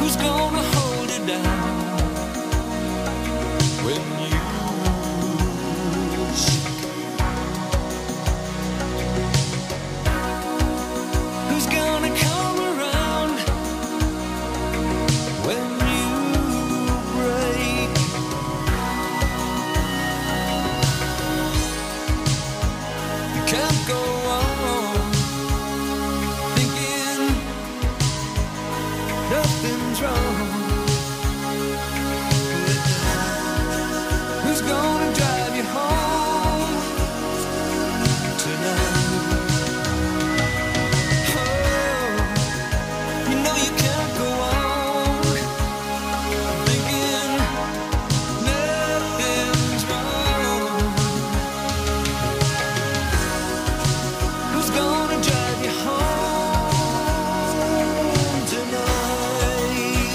Who's gonna hold it down when you shake? Who's gonna come around when you break? You can't go on thinking nothing's wrong. Who's gonna drive you home tonight? Oh, you know you can't go on thinking nothing's wrong. Who's gonna drive you home tonight?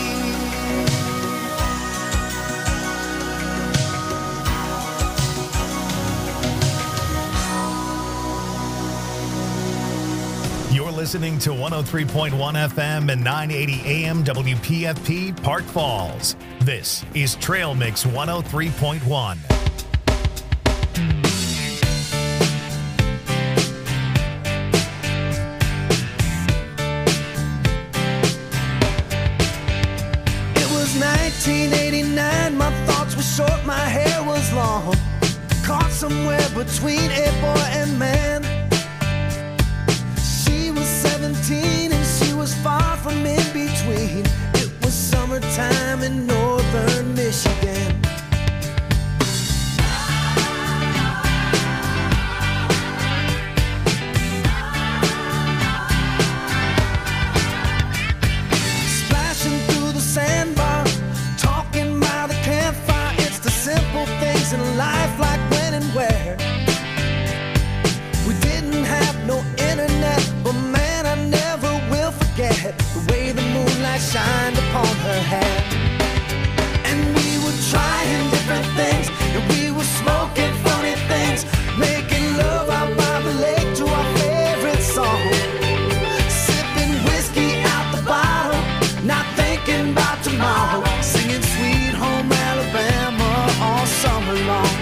You're listening to 103.1 FM and 980 AM WPFP Park Falls. This is Trail Mix 103.1. It was 1989, my thoughts were short, my hair was long. Caught somewhere between a boy and man. She was 17 and she was far from in between. It was summertime in northern Michigan. Splashing through the sandbar, talking by the campfire. It's the simple things in life, like when and where. We didn't have no internet, but man, I never will forget the way the moonlight shined upon her hair. And we were trying different things, and we were smoking funny things, making love out by the lake to our favorite song. Sipping whiskey out the bottle, not thinking about tomorrow, singing Sweet Home Alabama all summer long.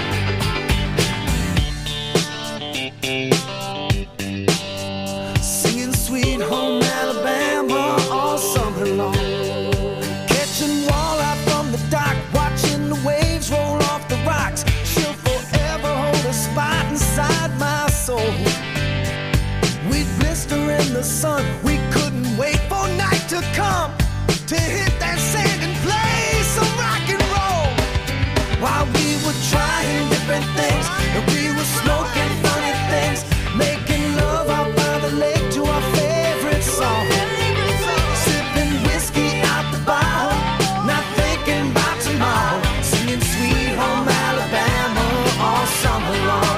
Singing Sweet Home Alabama all summer long. Catching walleye from the dock, watching the waves roll off the rocks. She'll forever hold a spot inside my soul. We'd blister in the sun, we couldn't wait for night to come to hit that sand and play some rock and roll. While we were trying different things, and we were smoking funny things, making love out by the lake to our favorite song. Sipping whiskey out the bottle, not thinking about tomorrow, singing Sweet Home Alabama all summer long.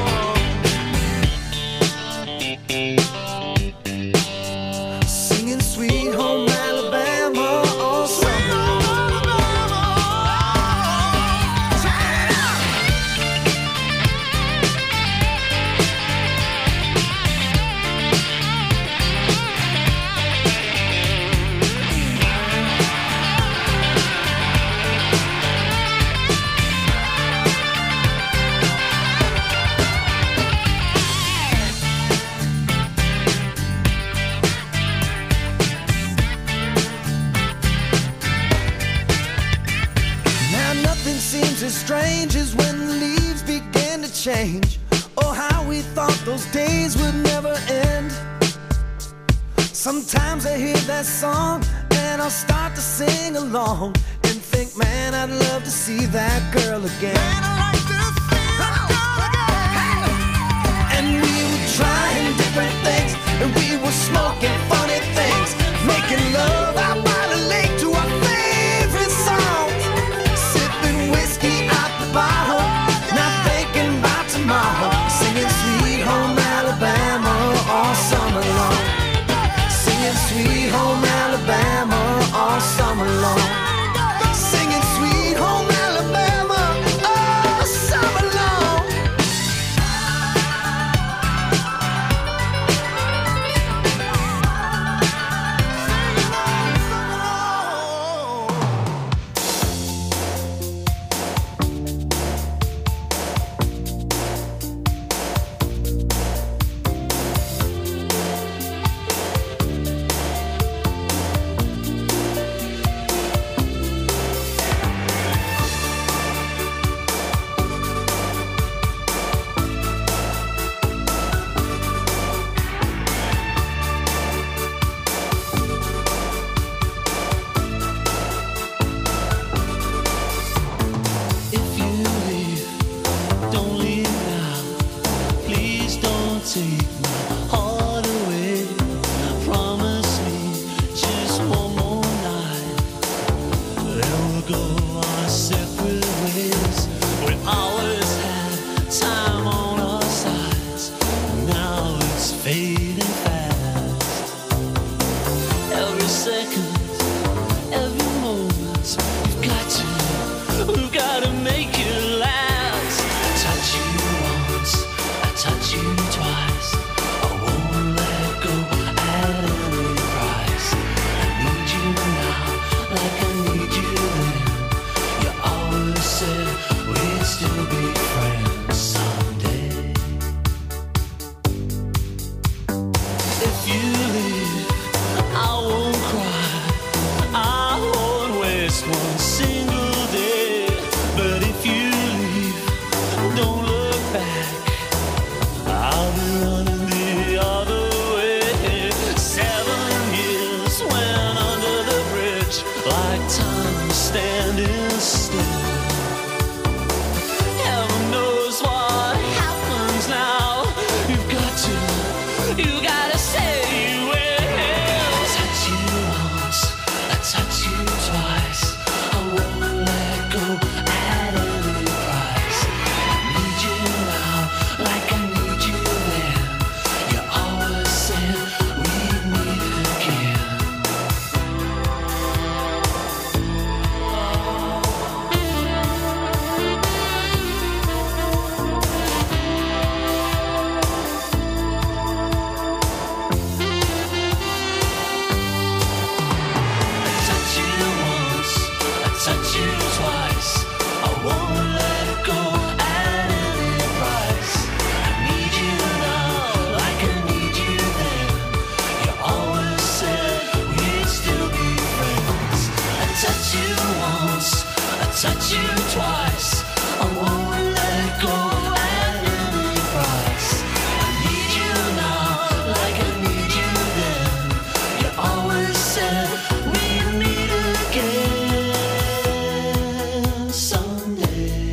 Singing Sweet Home Alabama all summer long. Now nothing seems as strange as when the leaves begin to change. Oh, how we thought those days would never end. Sometimes I hear that song and I'll start to sing along and think, man, I'd love to see that girl again. Man, I'd like to see that girl again. And we were trying different things, and we were smoking funny things, making love out by the lake to our favorite songs. Sipping whiskey out the bottle, not thinking about tomorrow, singing Sweet Home Alabama all summer long. Singing Sweet Home Alabama all summer long. Singing Sweet Home Alabama all summer long. go our separate ways. We always had time on our sides. Now it's fading fast. Every second, every moment, we've got to make it last. I touch you once, I touch you twice. I won't let go at any price. I need you now, like I need you then. You always said we'd still be friends someday. If you leave, I won't cry, I won't waste one single day. But if you leave, don't look back, I'll be running the other way. 7 years went under the bridge, like time was standing still. Heaven knows what happens now. You gotta say you will. Touch you once, I touch you twice. I won't let go at any price. I need you now, like I need you then. You always said we'd meet again. I touch you once, I touch you twice. I won't let go at any price. I need you now, like I need you then. You always said we'd still be friends. I touch you once, I touch you twice. I won't let go at any price. I need you now, like I need you then. You always said we'd meet again someday.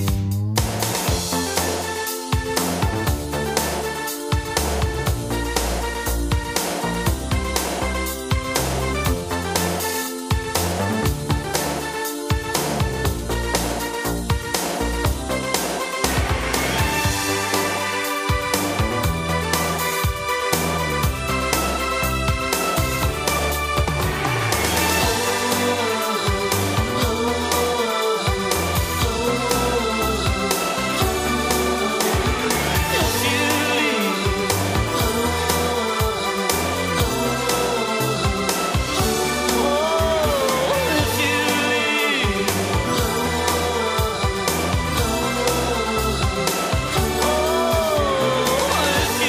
If you leave, if you leave, if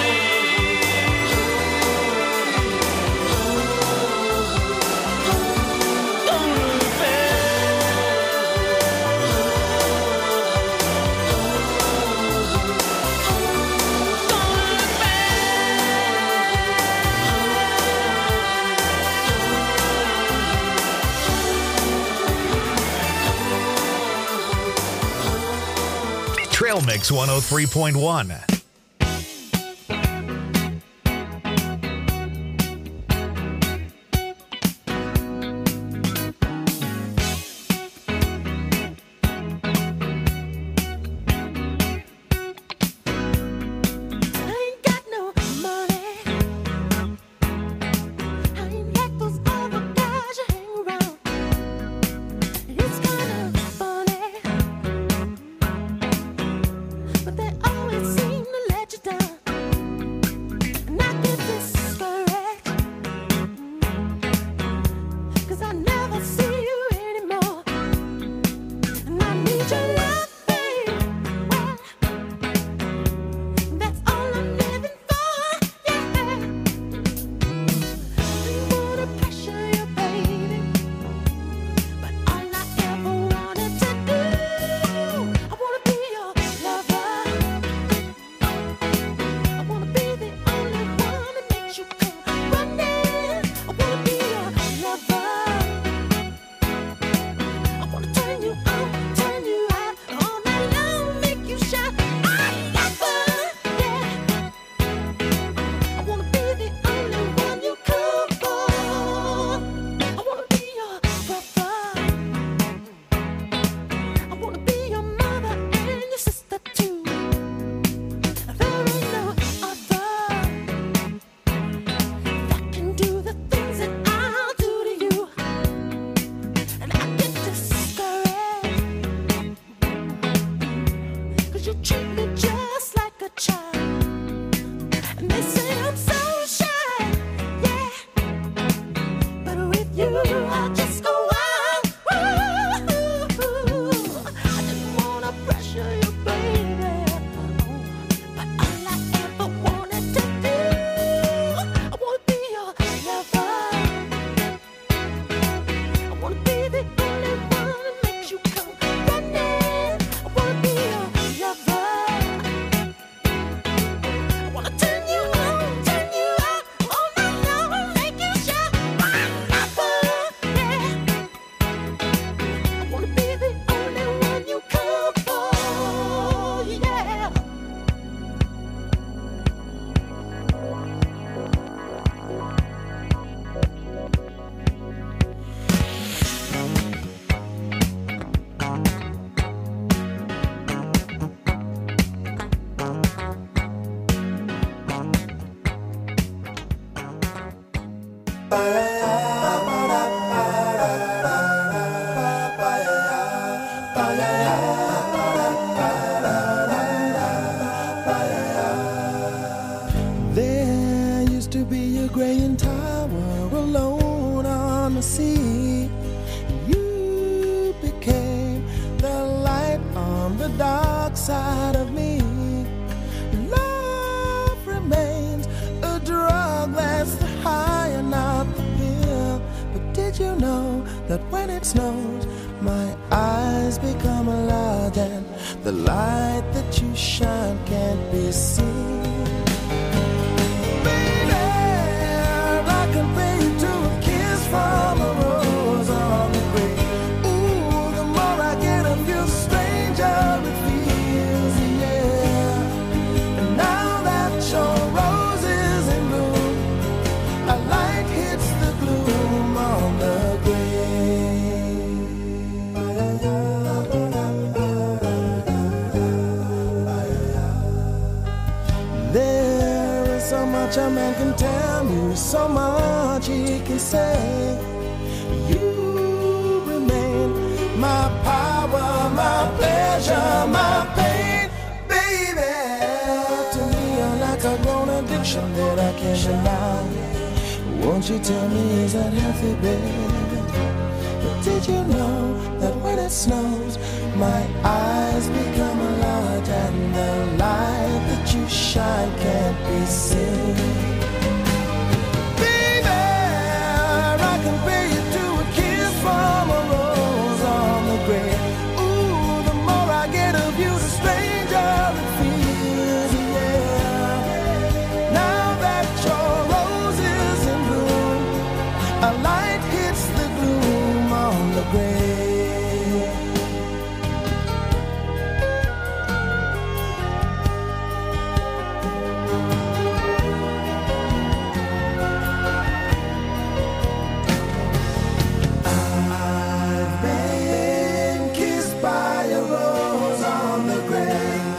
you leave, don't look Trail Mix 103.1. I ain't got no money. I ain't got those other guys you hang around. It's kind of funny, but they always seem wanna be the only one that makes you come running. I wanna be your lover. I wanna turn you on, turn you out all night long, make you shout, my lover. Yeah. I wanna be the only one you come for. Yeah. There used to be a graying tower alone on the sea. You became the light on the dark side of me. Love remains a drug that's the high and not the pill. But did you know that when it snows, my eyes become large and the light that you shine can't be seen? I compare you to a kiss from a rose on the grave. Ooh, the more I get of you, the stranger it feels, yeah. And now that your rose is in bloom, a light hits the gloom on the grave. There is so much a man can tell me, so much he can say. You remain my power, my pleasure, my pain, baby. To me, you're like a grown addiction that I can't deny. Won't you tell me, is that healthy, baby? But did you know that when it snows, my eyes become large and the light that you shine can't be seen? Baby, I compare you to a kiss from a rose on the grave. Ooh, the more I get of you, the stranger it feels, yeah. Now that your rose is in bloom, a light hits the gloom on the grave. I've been kissed by a rose on the grave.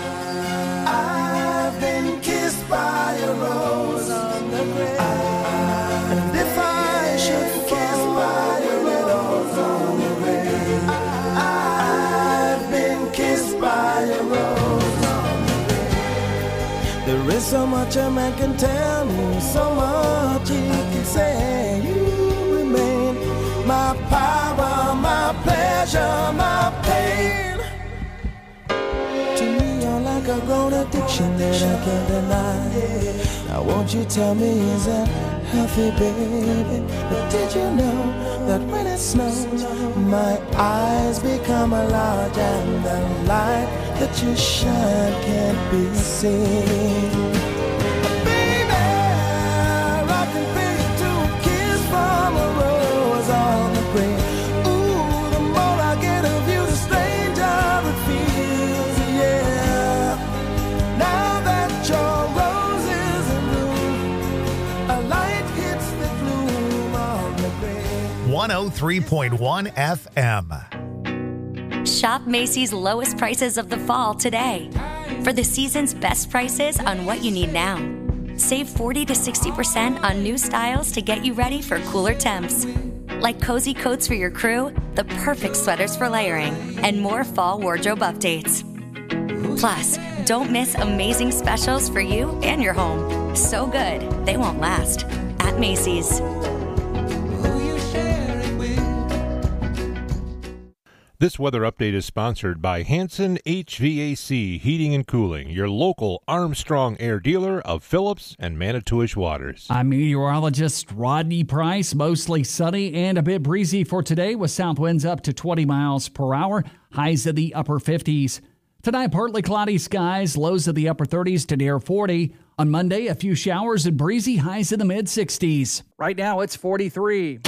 I've been kissed by a rose on the grave. And if I should kiss by a rose on the grave, I've been kissed by a rose on the grave. There is so much a man can tell me, so much he can say. You remain my power, my pleasure, my pain. To me, you're like a grown addiction that I can't deny. Now won't you tell me, is that healthy, baby? But did you know that when it snows, my eyes become large and the light that you shine can't be seen? Baby, I compare you to a kiss from a rose on the grave. Ooh, the more I get of you, the stranger it feels, yeah. Now that your rose is in bloom, a light hits the gloom on the grave. 103.1 FM. Shop Macy's lowest prices of the fall today. For the season's best prices on what you need now. Save 40 to 60% on new styles to get you ready for cooler temps. Like cozy coats for your crew, the perfect sweaters for layering, and more fall wardrobe updates. Plus, don't miss amazing specials for you and your home. So good, they won't last. At Macy's. This weather update is sponsored by Hanson HVAC Heating and Cooling, your local Armstrong Air dealer of Phillips and Manitowish waters. I'm meteorologist Rodney Price. Mostly sunny and a bit breezy for today with south winds up to 20 miles per hour, highs in the upper 50s. Tonight, partly cloudy skies, lows of the upper 30s to near 40. On Monday, a few showers and breezy, highs in the mid-60s. Right now, it's 43.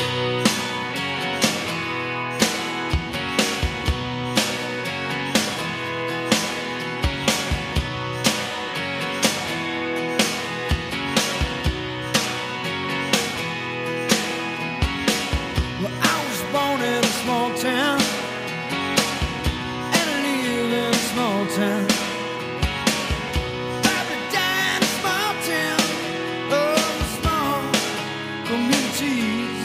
Well, I was born in a small town, and I live in a small town. Probably die in a small town, oh, small communities.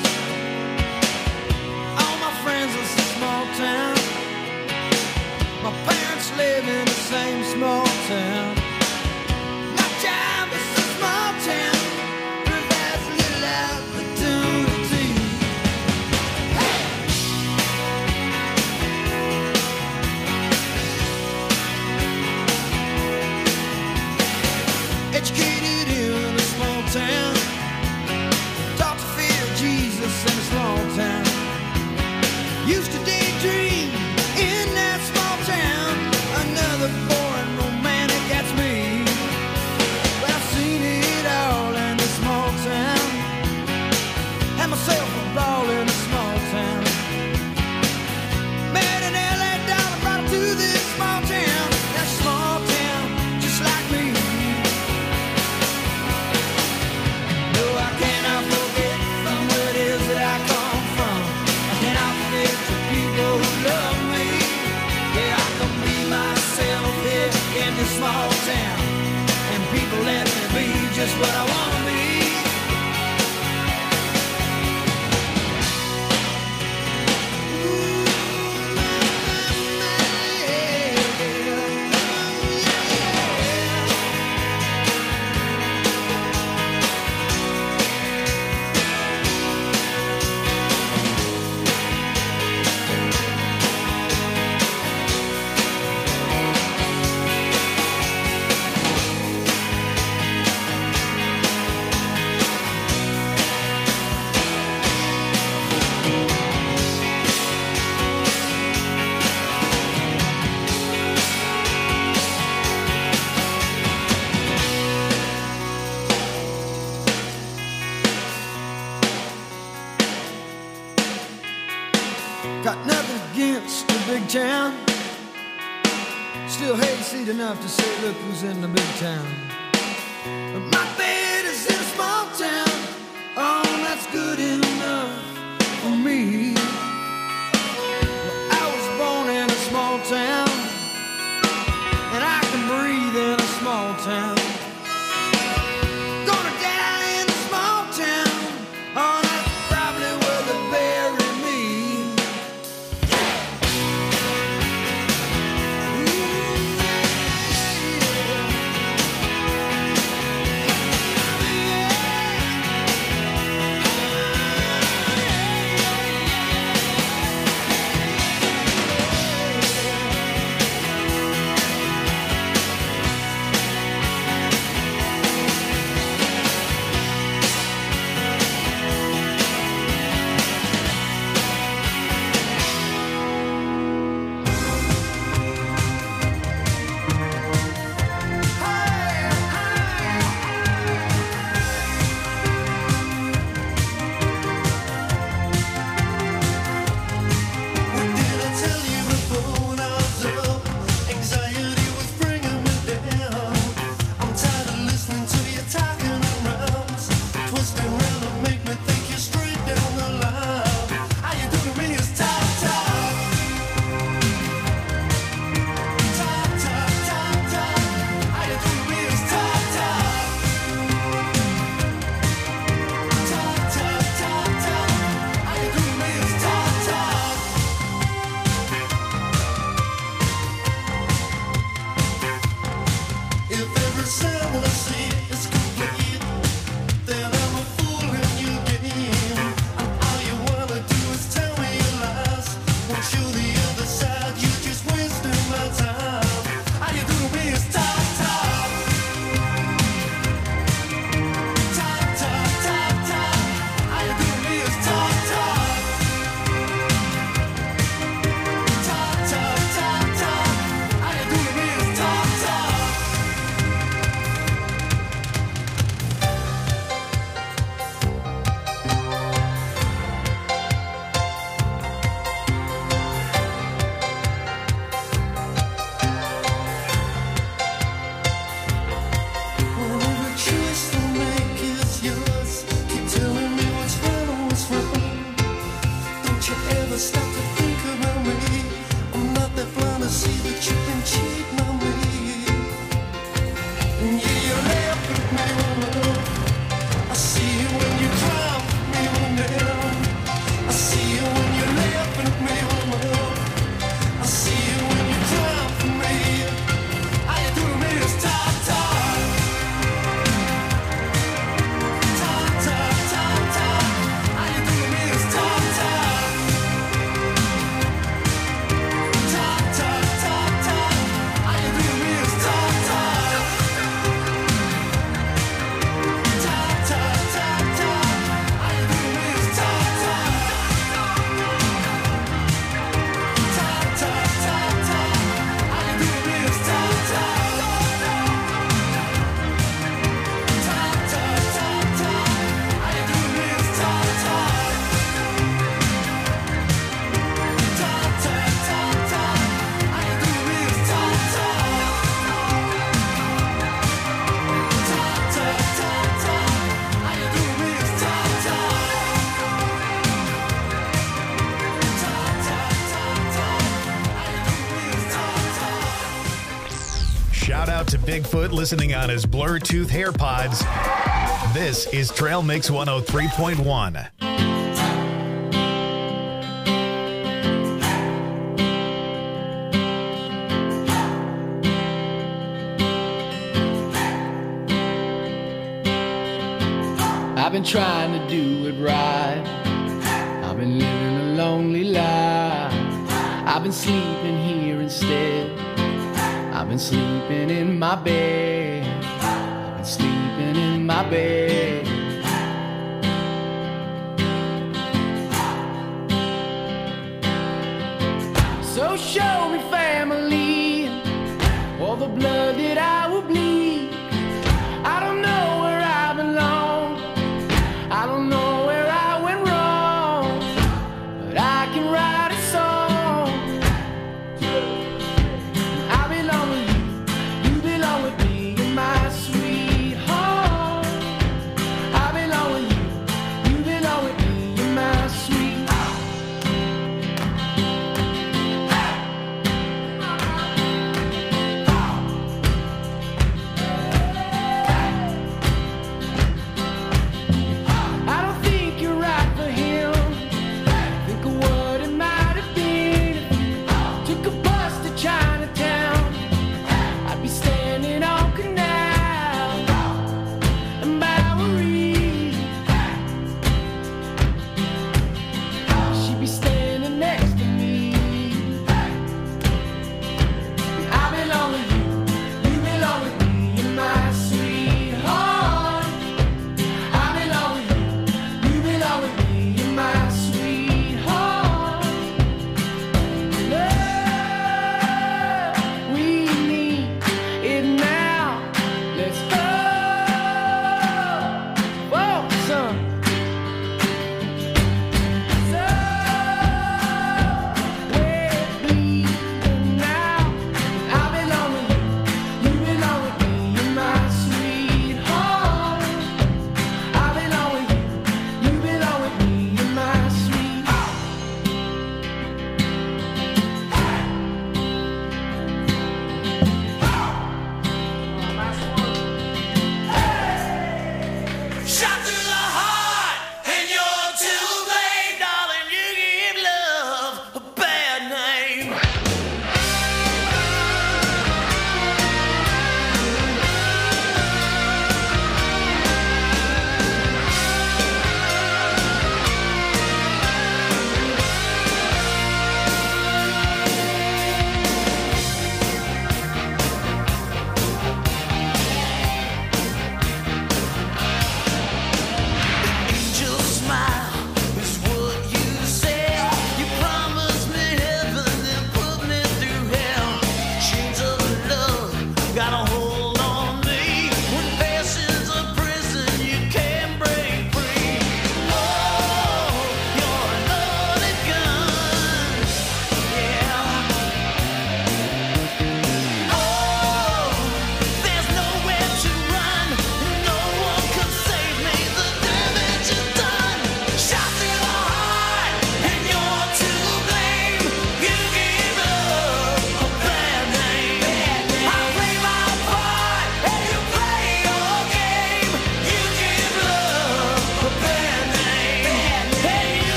All my friends live in a small town. My parents live in the same small town. My job is a small town, provides little opportunity. Educated in a small town, taught to fear Jesus in a small town. Used to daydream in that small town. Another boring romantic, that's me. But I've seen it all in a small town. Had myself a ball in a small town. Met an LA dollar, brought her to this small town. That small town, just like me. No, I cannot forget from where it is that I come from. I cannot forget the people who love me. Yeah, I can be myself here in this small town, and people let me be just what I want to be. Got nothing against the big town. Still hayseed enough to say, look who's in the big town. But my bed is in a small town. Oh, that's good enough for me. Well, I was born in a small town, and I can breathe in a small town. Gonna die in a small town. Oh, that's probably where they bury me. out to Bigfoot listening on his Bluetooth AirPods. This is Trail Mix 103.1. I've been trying to do it right. I've been living a lonely life. I've been sleeping here instead. I've been sleeping in my bed. I've been sleeping in my bed. So show me family, all the blood that I will bleed. I don't know where I belong. I don't know where I went wrong, but I can write a song. I belong with you belong with me, you're my sweetheart. I belong with you belong with me, you're my sweetheart.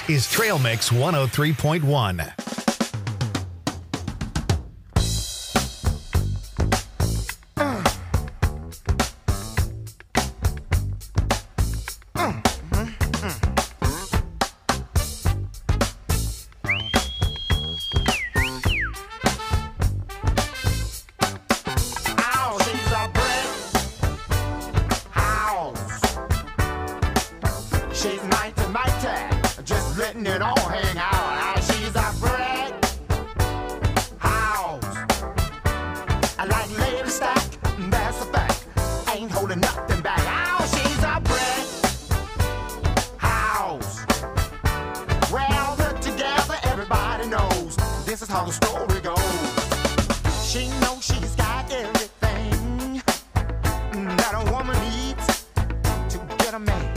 is Trail Mix 103.1. She's mighty, mighty, just letting it all hang out. She's a brick house. I like lady stack, that's a fact. Ain't holding nothing back. Oh, she's a brick house. Well put together, everybody knows this is how the story goes. She knows she's got everything that a woman needs to get a man.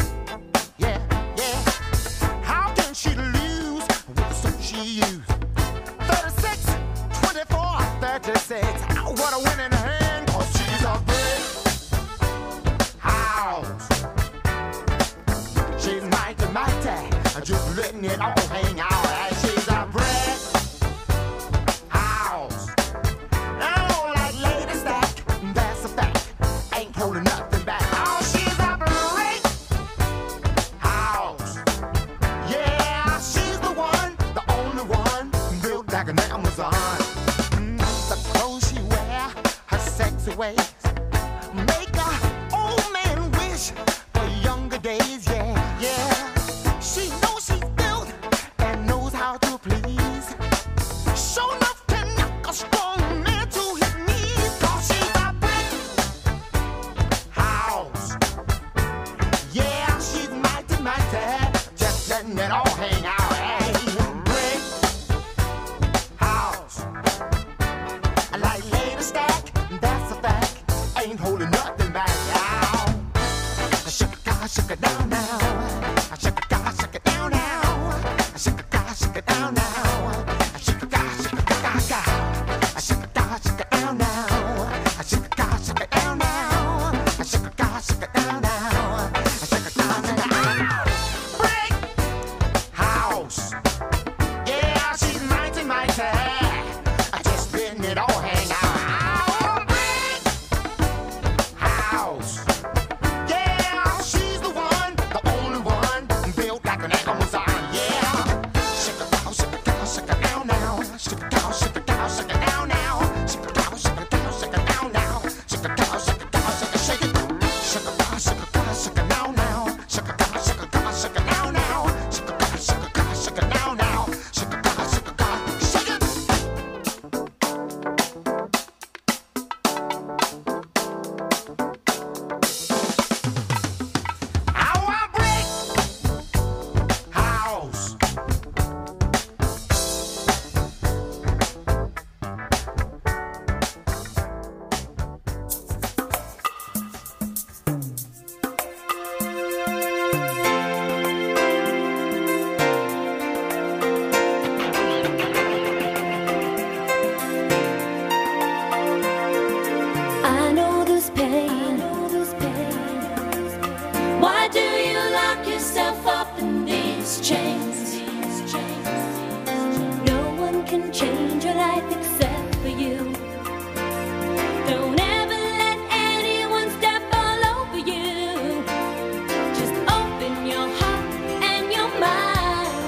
She lose with the suit she used. 36, 24, 36. Oh, what a winning hand, 'cause she's a brick house. She's mighty, mighty, just letting it all hang out. And she's a brick house. Oh, like lady stack, that's a fact. Ain't holding nothing back. Oh, she's a brick house. Yeah, she's the one, the only one, built like an Amazon. The clothes she wear, her sexy ways, make a old man wish for younger days. Yeah, yeah. She knows she's built and knows how to please. Sure enough can knock a strong man to his knees. 'Cause she's a brick house. Yeah, she's mighty, mighty, just letting it all hang out. Hey, brick house. I like lady stack, that's a fact. Ain't holding nothing back. Now, shake it down now. Shake it down now. Shake it down now. Shake it down now. Shake it down now. Shake it down now. Shake it down now. Brick house. Yeah, she's mighty, mighty. Just letting it all hang out. Brick house. Yeah, she's the one, the only one, built like an Amazon. Yeah. Shake it down, shake it down, shake it down now. Shake it down, shake it down, shake it down now. Shake it down, shake it down, shake it down now. Shake it down, shake it down, shake it, shake it. Shake it down, shake it down, shake it down now. Shake it down, shake it down, shake it down now. Shake it down, shake it down, shake it down now. Shake it down, shake it down, shake it. Our brick house. I know this pain. Why do you lock yourself up in these chains? No one can change your life except for you. Don't ever let anyone step all over you. Just open your heart and your mind.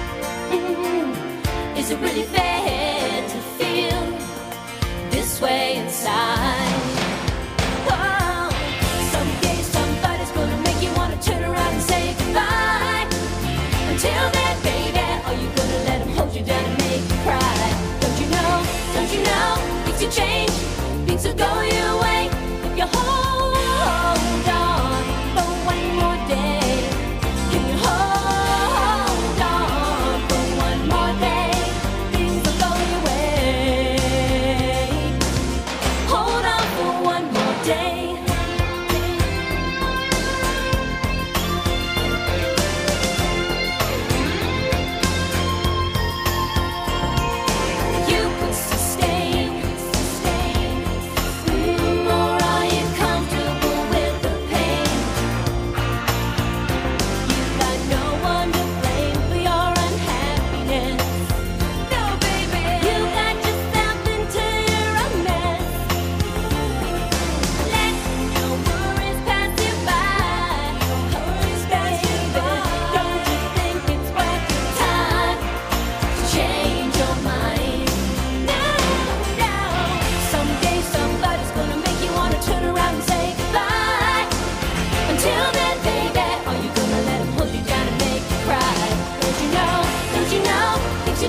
Is it really fair to feel this way inside? Whoa. Someday somebody's gonna make you wanna turn around and say goodbye. Until then, baby, are you gonna let him hold you down and make you cry? Don't you know, things will change, things will go your way if you hold on for one more day. Can you hold on for one more day? Things will go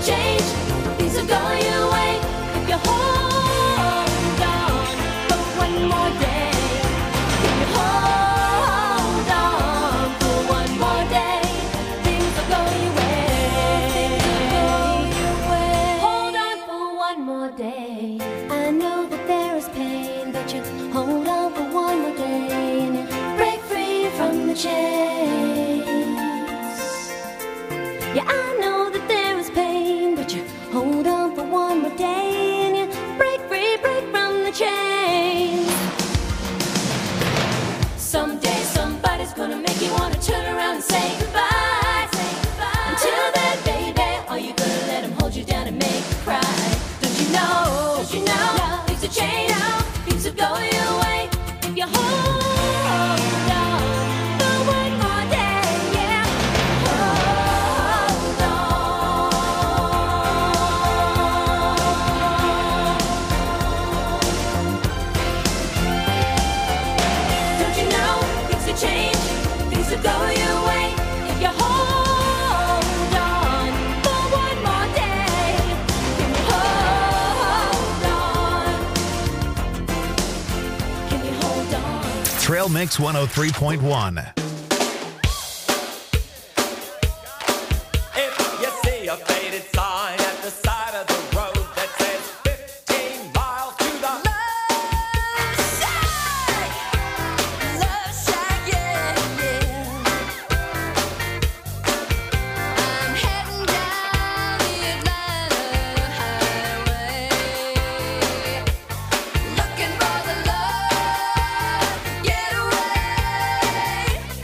change. Things will go your way if you hold on for one more day. If you hold on for one more day, things will go your way. Hold on for one more day. I know that there is pain, but you hold on for one more day and you break free from the chains. Yeah, I know that there is pain, but you hold on for one more day and you break free, break from the chains. Someday somebody's gonna make you wanna turn around and say goodbye. Until then, baby, are you gonna let him hold you down and make you cry? Don't you know? Don't you know? Things will change. Things will go your way if you hold on for one more day. Yeah, hold on. Don't you know? Things will change. Things will go your way if you hold on for one more day. Can you hold on? Can you hold on? Trail Mix 103.1. If you see a faded sign at the side of the road that says 15 miles to the Love shack, yeah, yeah. I'm heading down the Atlanta highway, looking for the love getaway.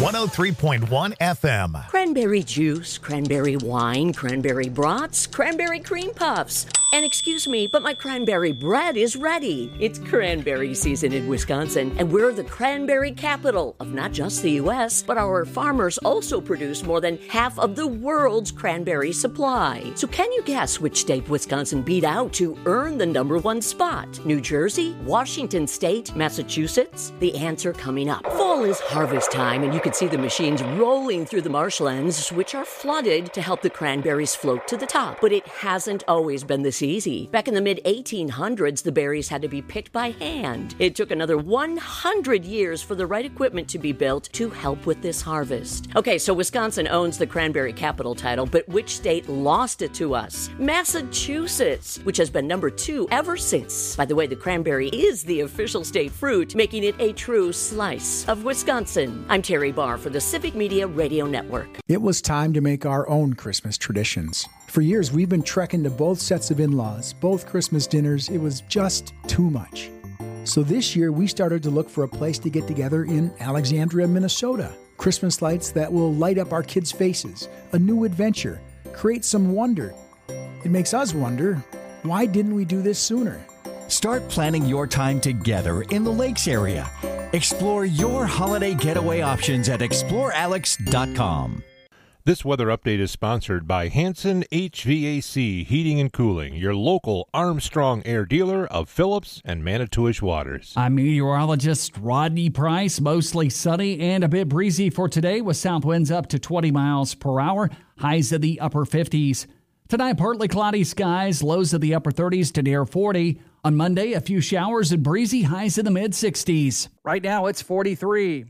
103.1 FM. Cranberry juice, cranberry wine, cranberry brats, cranberry cream puffs. And excuse me, but my cranberry bread is ready. It's cranberry season in Wisconsin, and we're the cranberry capital of not just the U.S., but our farmers also produce more than half of the world's cranberry supply. So can you guess which state Wisconsin beat out to earn the #1 spot? New Jersey, Washington State, Massachusetts? The answer coming up. Fall is harvest time, and you can see the machines rolling through the marshlands, which are flooded to help the cranberries float to the top. But it hasn't always been this easy. Back in the mid-1800s, the berries had to be picked by hand. It took another 100 years for the right equipment to be built to help with this harvest. Okay, so Wisconsin owns the cranberry capital title, but which state lost it to us? Massachusetts, which has been #2 ever since. By the way, the cranberry is the official state fruit, making it a true slice of Wisconsin. I'm Terry Barr for the Civic Media Radio Network. It was time to make our own Christmas traditions. For years, we've been trekking to both sets of in-laws, both Christmas dinners. It was just too much. So this year, we started to look for a place to get together in Alexandria, Minnesota. Christmas lights that will light up our kids' faces, a new adventure, create some wonder. It makes us wonder, why didn't we do this sooner? Start planning your time together in the Lakes area. Explore your holiday getaway options at explorealex.com. This weather update is sponsored by Hanson HVAC Heating and Cooling, your local Armstrong Air dealer of Phillips and Manitowish Waters. I'm meteorologist Rodney Price. Mostly sunny and a bit breezy for today with south winds up to 20 miles per hour, highs in the upper 50s. Tonight, partly cloudy skies, lows of the upper 30s to near 40. On Monday, a few showers and breezy, highs in the mid-60s. Right now, it's 43.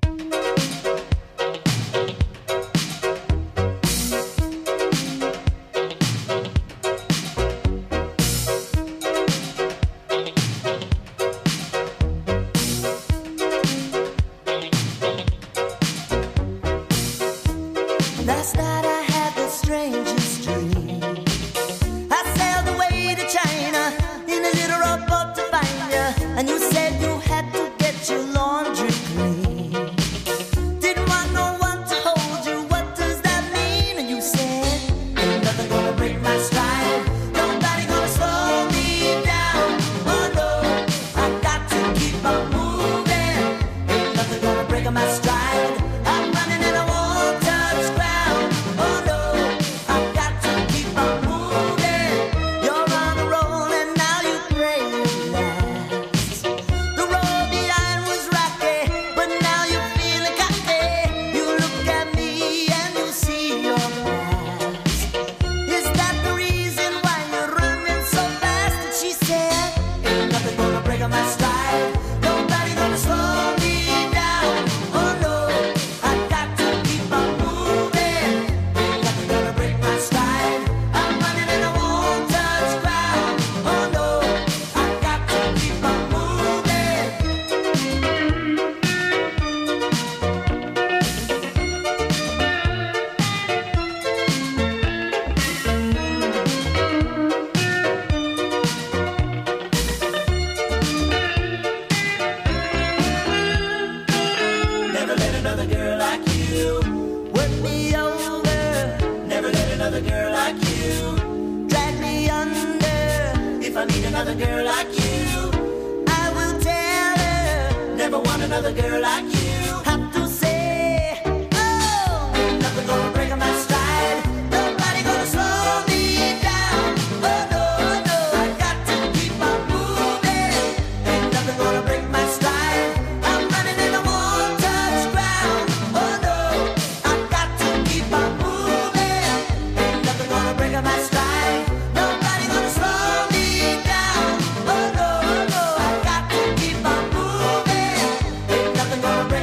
Last night I had the strangest dream. I sailed away to China in a little rowboat to find you, and you said you had to get your laundry clean. Didn't want no one to hold you. What does that mean? And you said, ain't nothing gonna break my stride. Nobody gonna slow me down. Oh no, I got to keep on moving. Ain't nothing gonna break my stride. I'm running and I won't touch ground. Oh no, I got to keep on moving. You're on a roll and now you pray you last. The road behind was rocky, but now you're feeling cocky. You look at me and you see your past. Is that the reason why you're running so fast? And she said, ain't nothing gonna break my stride. Nobody gonna slow me down. Oh no, I got to keep on moving. Ain't nothing gonna break my stride. I'm running and I won't touch ground. Oh no, I got to keep on Never let another girl like you work me over. Never let another girl like you drag me under. If I need another girl like you, I will tell her. Never want another girl like you. Have to say, oh, ain't nothing gonna break my stride. Nobody gonna slow me down. Oh no, no, I got to keep on moving. Ain't nothing gonna break my stride. I'm running and I won't touch ground. Oh no, I got to keep on moving. Ain't nothing gonna break my stride. Nobody gonna slow me down. Oh no, no, I got to keep on moving. Ain't nothing gonna break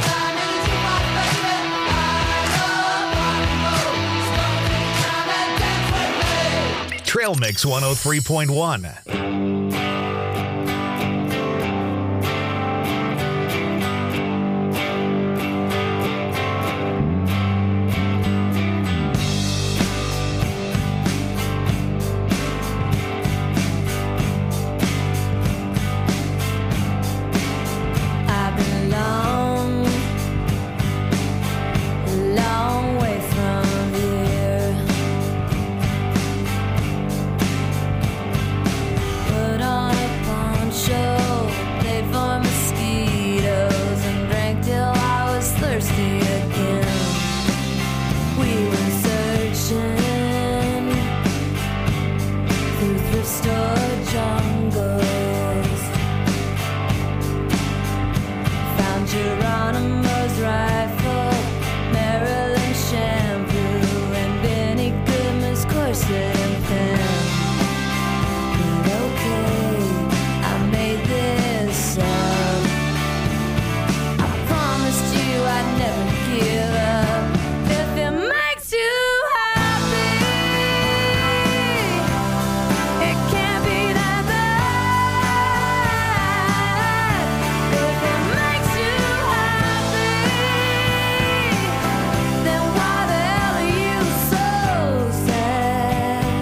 Trail Mix 103.1. I've been long, long way from here. Put on a poncho, played for mosquitoes, and drank till I was thirsty again. We were searching through thrift store jungles. Found Geronimo's rifle, Maryland shampoo, and Benny Goodman's corset and pen. But okay, I made this up. I promised you I'd never give up. If it makes you happy, it can't be that bad. If it makes you happy, then why the hell are you so sad?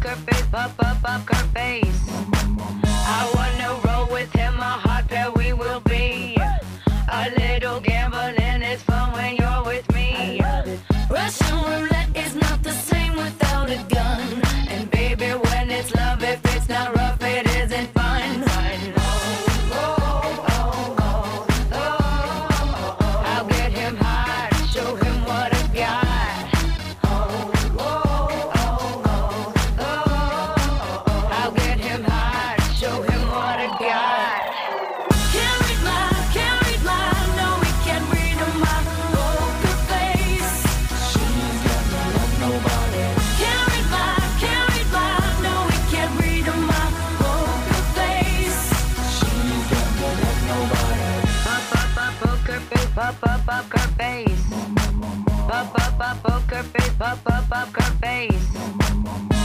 poker face, poker face. I wanna roll with him, a hot pair we will be. A little gambling is fun when you're with me. Russian roulette is not the same without a gun. And baby, when it's love, if it's not rough, it isn't fun. I'll get him high, show him what I got. I'll get him high, show him what I got. Can't read my, no, we can't read my poker face. She's got no love, nobody. Can't read my, no, we can't read my poker face. She's got no love, nobody. Poker face, poker face. Poker face, poker face.